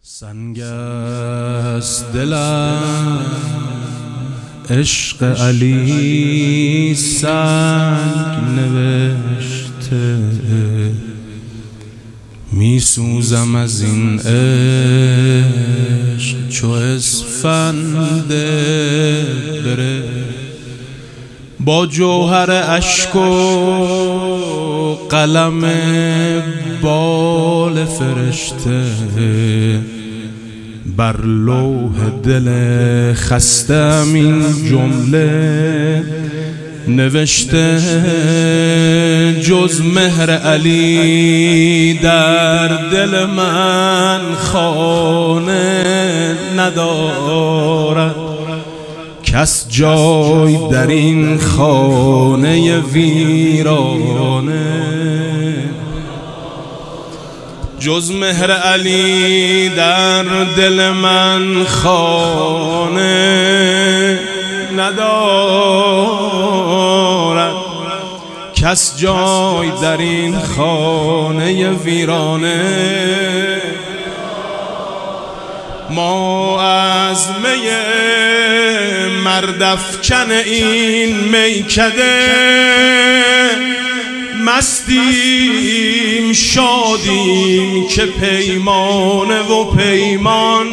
سنگ است دلم عشق علی سنگ نوشته، می سوزم از این عشق چو اسفند بره، با جوهر اشک و قلم بال فرشته، بر لوح دل خستم این جمله نوشته، جز مهر علی در دل من خانه ندارد، کس جای در این خانه ویرانه، جز مهر علی در دل من خانه ندارد، کس جای در این خانه ویرانه. ما از می مردافکن این میکده مستیم، شادیم که پیمانه و پیمان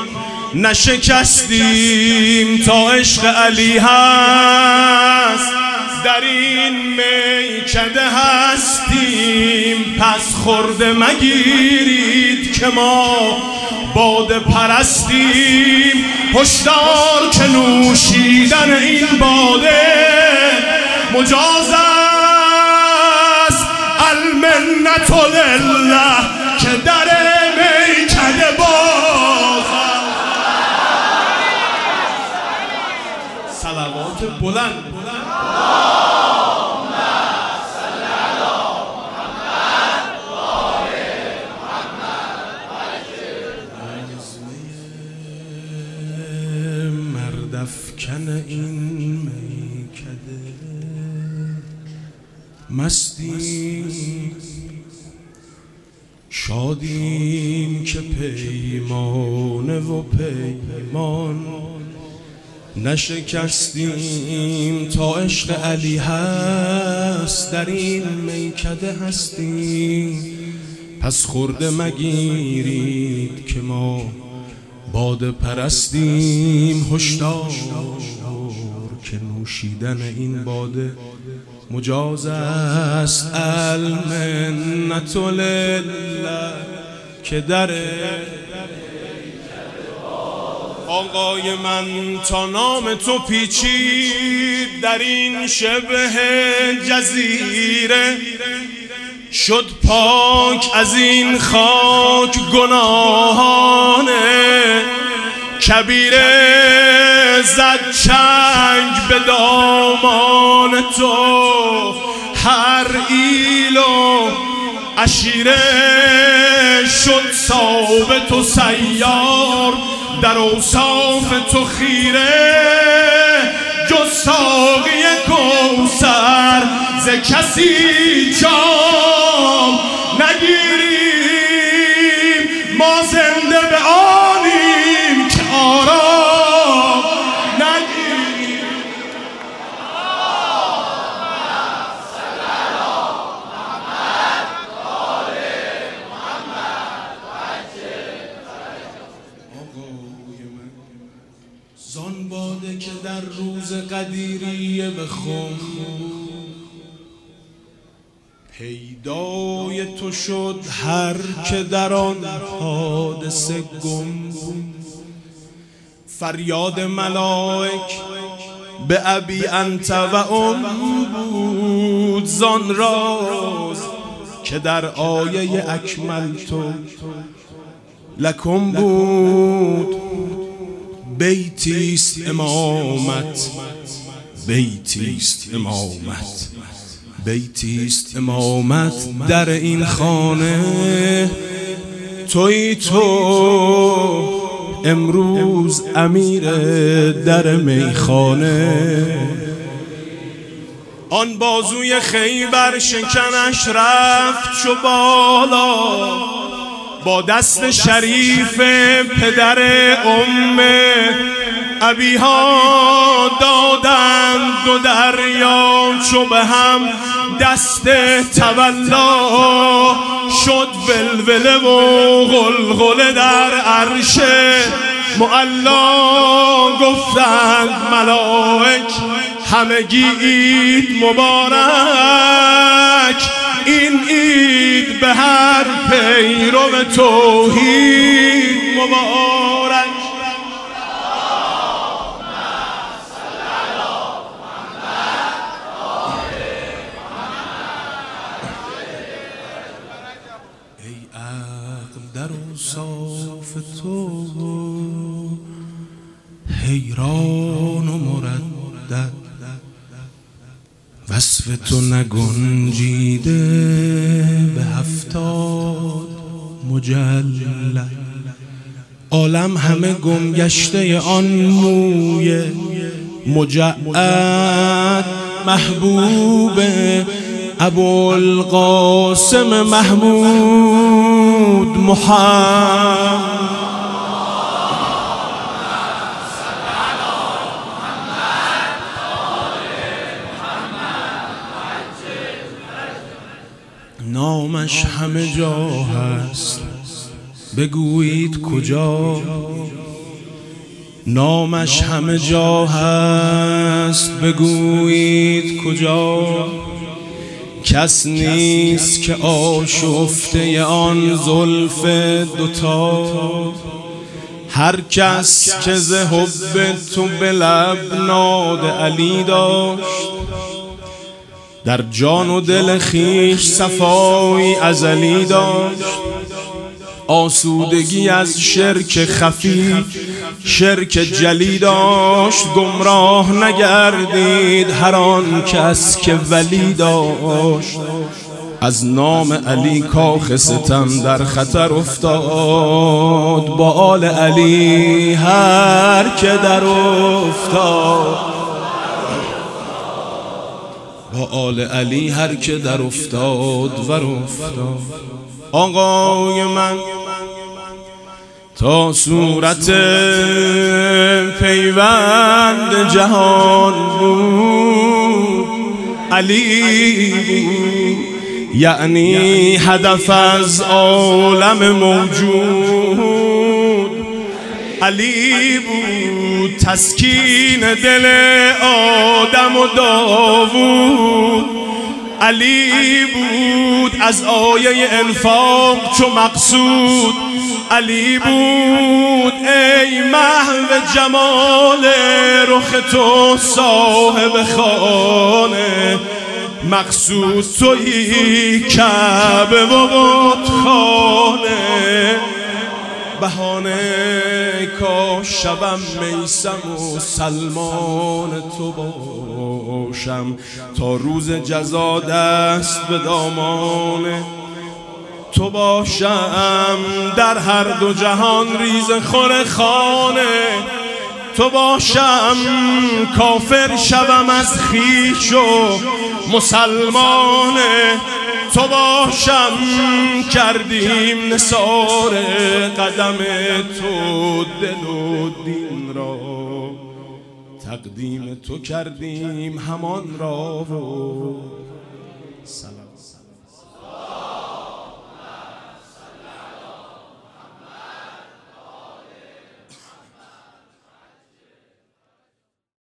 نشکستیم، تا عشق علی هست در این میکده هستیم. پس خورده مگیرید که ما باده پرستیم، هشدار که نوشیدن این باده مجاز است، المنت لله که در میکده باز. صلوات بلند مردافکن این میکده مستیم، شادیم که پیمانه و پیمان نشکستیم، تا عشق علی هست در این میکده هستیم. پس خورده مگیرید که ما باده پرستیم، هشدار که نوشیدن این باده مجاز است، المنت لله که در آقای من تا نام تو پیچید در این شبه جزیره، شد پاک از این خاک گناهانه، کبیره زد چنگ به دامان تو، هر ایل و عشیره شد ثابت و سیار، در اوصاف تو خیره، جز ساقی کوثر ز کسی جام نگیریم، ما زنده به آنیم که آرام نگیریم. زان باده که در روز قدیریه به خم پیدای تو شد، هر که در آن حادثه گم بود، فریاد ملائک به ابی انت و ام بود، زان راز که در آیه اکملت لکم بود. بیتیست امامت، بیتیست امامت، بیتیست امامت در این خانه، تویی تو امروز امیر در میخانه. آن بازوی خیبر شکنش رفت چو بالا، با دست شریف پدر ابیها دادند دو دریا، چو به هم دست تولا شد ولوله و غلغله در عرش معلا. گفتند ملائک همگی عید مبارک، این عید به هر پیرو توحید مبارک. ای عقل در اوصاف تو حیران و مردد، وصف تو نگنجیده به 70 مجلد. عالم همه گمگشته آن موی مجعد، محبوب ابوالقاسم محمود محمد. نامش همه جا هست بگویید کجا، نامش همه جا هست بگویید کجا. کس نیست که آشفته آن زلف دوتا، هر کس که ز حب تو به لب ناد علی داشت، در جان و دل خویش صفایی ازلی داشت. آسودگی از شرک خفی شرک جلی داشت، گمراه نگردید هر آن کس که ولی داشت. از نام علی کاخ ستم در خطر افتاد، با آل علی هر که در افتاد، با آل علی هر که در افتاد ور افتاد. آقای من تا صورت پیوند جهان بود، علی بود یعنی هدف از عالم موجود. علی بود تسکین دل آدم و داوود، علی بود از آیه انفاق چو مقصود، علی بود ای محو جمال رخ تو صاحب خانه، مقصود تویی کعبه و بتخانه. بهانه کاش شبم میسم و سلمان تو باشم، تا روز جزا دست به دامان تو باشم. در هر دو جهان ریز خور خانه تو باشم، کافر شوم از خویش و مسلمان تو باشم. کردیم نثار قدم تو دل و دین را، تقدیم تو کردیم همان را و سلام.